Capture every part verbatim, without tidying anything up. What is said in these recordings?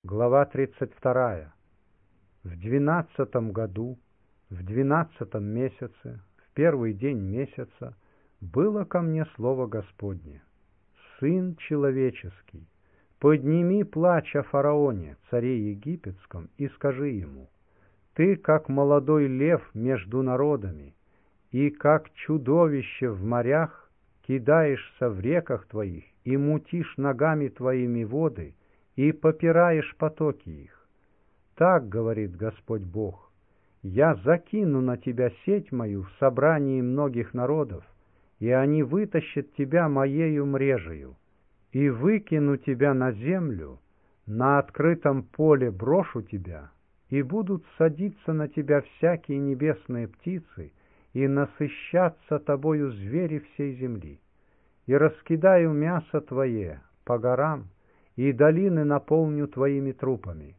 Глава тридцать вторая. В двенадцатом году, в двенадцатом месяце, в первый день месяца, было ко мне слово Господне: «Сын человеческий, подними плач о фараоне, царе египетском, и скажи ему: ты, как молодой лев между народами, и как чудовище в морях, кидаешься в реках твоих и мутишь ногами твоими воды, и попираешь потоки их. Так говорит Господь Бог: я закину на тебя сеть мою в собрании многих народов, и они вытащат тебя моею мрежею, и выкину тебя на землю, на открытом поле брошу тебя, и будут садиться на тебя всякие небесные птицы, и насыщаться тобою звери всей земли. И раскидаю мясо твое по горам, и долины наполню твоими трупами,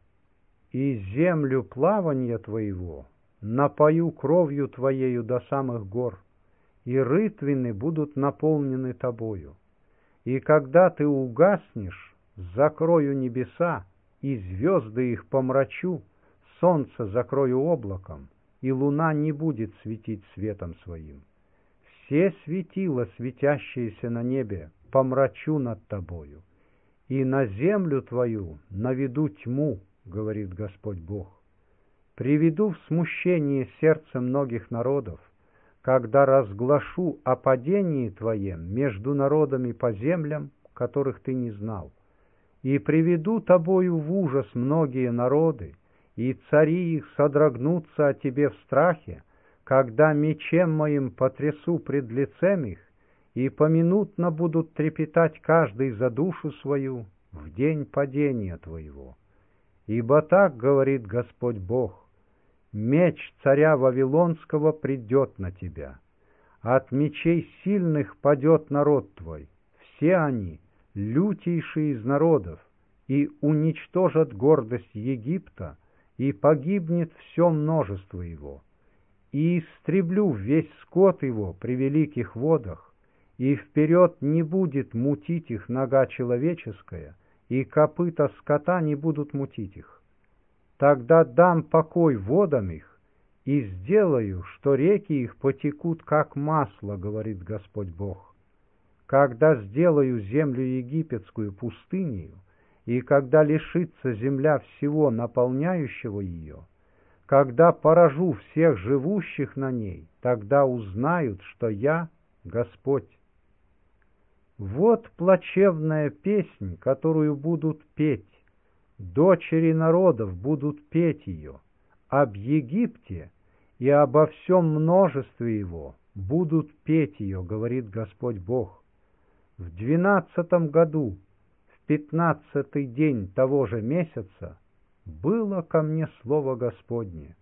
и землю плавания твоего напою кровью твоею до самых гор, и рытвины будут наполнены тобою. И когда ты угаснешь, закрою небеса, и звезды их помрачу, солнце закрою облаком, и луна не будет светить светом своим. Все светила, светящиеся на небе, помрачу над тобою, и на землю твою наведу тьму, говорит Господь Бог. Приведу в смущение сердце многих народов, когда разглашу о падении твоем между народами по землям, которых ты не знал. И приведу тобою в ужас многие народы, и цари их содрогнутся о тебе в страхе, когда мечем моим потрясу пред лицем их, и поминутно будут трепетать каждый за душу свою в день падения твоего. Ибо так говорит Господь Бог: меч царя Вавилонского придет на тебя, от мечей сильных падет народ твой, все они лютейшие из народов, и уничтожат гордость Египта, и погибнет все множество его, и истреблю весь скот его при великих водах, и вперед не будет мутить их нога человеческая, и копыта скота не будут мутить их. Тогда дам покой водам их, и сделаю, что реки их потекут, как масло, говорит Господь Бог. Когда сделаю землю египетскую пустынею, и когда лишится земля всего наполняющего ее, когда поражу всех живущих на ней, тогда узнают, что я Господь. Вот плачевная песнь, которую будут петь, дочери народов будут петь ее, об Египте и обо всем множестве его будут петь ее, говорит Господь Бог. В двенадцатом году, в пятнадцатый день того же месяца, было ко мне слово Господне: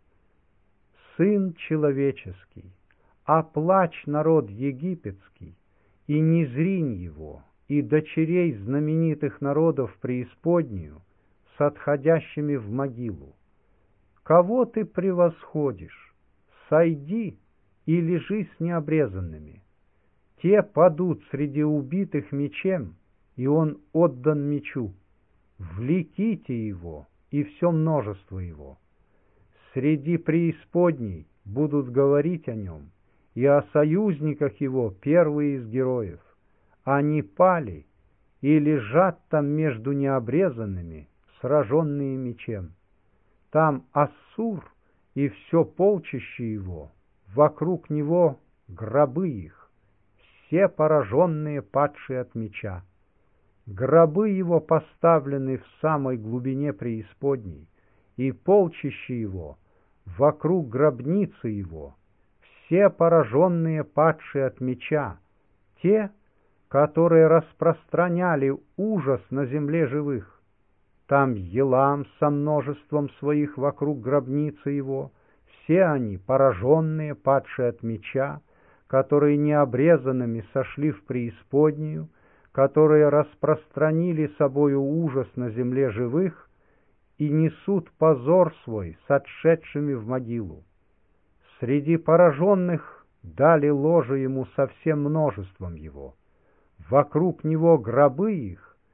Сын человеческий, оплачь народ египетский, и не зринь его, и дочерей знаменитых народов преисподнюю с отходящими в могилу. Кого ты превосходишь? Сойди и лежи с необрезанными. Те падут среди убитых мечем, и он отдан мечу. Влеките его и все множество его. Среди преисподней будут говорить о нем, и о союзниках его первые из героев. Они пали и лежат там между необрезанными, сраженные мечем. Там Ассур и все полчище его, вокруг него гробы их, все пораженные, падшие от меча. Гробы его поставлены в самой глубине преисподней, и полчище его вокруг гробницы его, все пораженные, падшие от меча, те, которые распространяли ужас на земле живых. Там Елам со множеством своих вокруг гробницы его, все они пораженные, падшие от меча, которые необрезанными сошли в преисподнюю, которые распространили собою ужас на земле живых и несут позор свой с отшедшими в могилу. Среди пораженных дали ложе ему со всем множеством его. Вокруг него гробы их,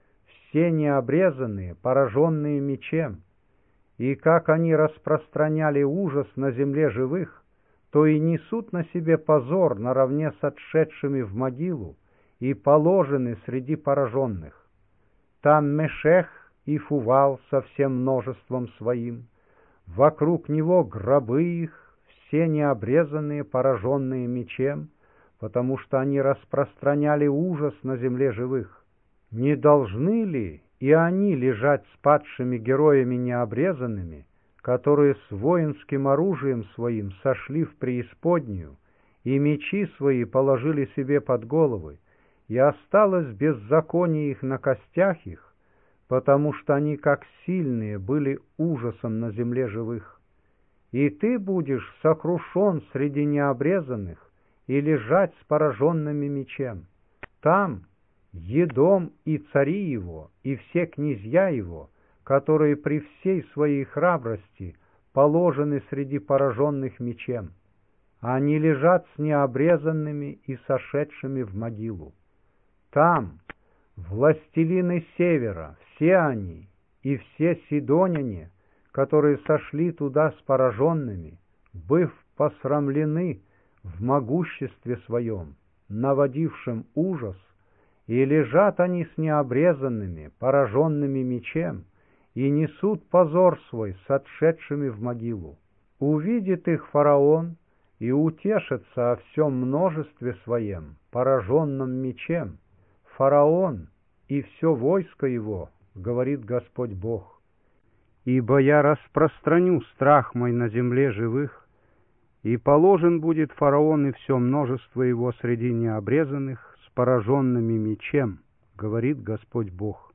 все необрезанные, пораженные мечем. И как они распространяли ужас на земле живых, то и несут на себе позор наравне с отшедшими в могилу и положены среди пораженных. Там Мешех и Фувал со всем множеством своим, вокруг него гробы их, все необрезанные, пораженные мечем, потому что они распространяли ужас на земле живых. Не должны ли и они лежать с падшими героями необрезанными, которые с воинским оружием своим сошли в преисподнюю, и мечи свои положили себе под головы, и осталось беззаконие их на костях их, потому что они, как сильные, были ужасом на земле живых. И ты будешь сокрушен среди необрезанных и лежать с пораженными мечем. Там Едом и цари его, и все князья его, которые при всей своей храбрости положены среди пораженных мечем. Они лежат с необрезанными и сошедшими в могилу. Там властелины севера, все они, и все сидоняне, которые сошли туда с пораженными, быв посрамлены в могуществе своем, наводившим ужас, и лежат они с необрезанными, пораженными мечем, и несут позор свой с отшедшими в могилу. Увидит их фараон и утешится о всем множестве своем, пораженном мечем. Фараон и все войско его, говорит Господь Бог. Ибо я распространю страх мой на земле живых, и положен будет фараон и все множество его среди необрезанных, с пораженными мечем, говорит Господь Бог.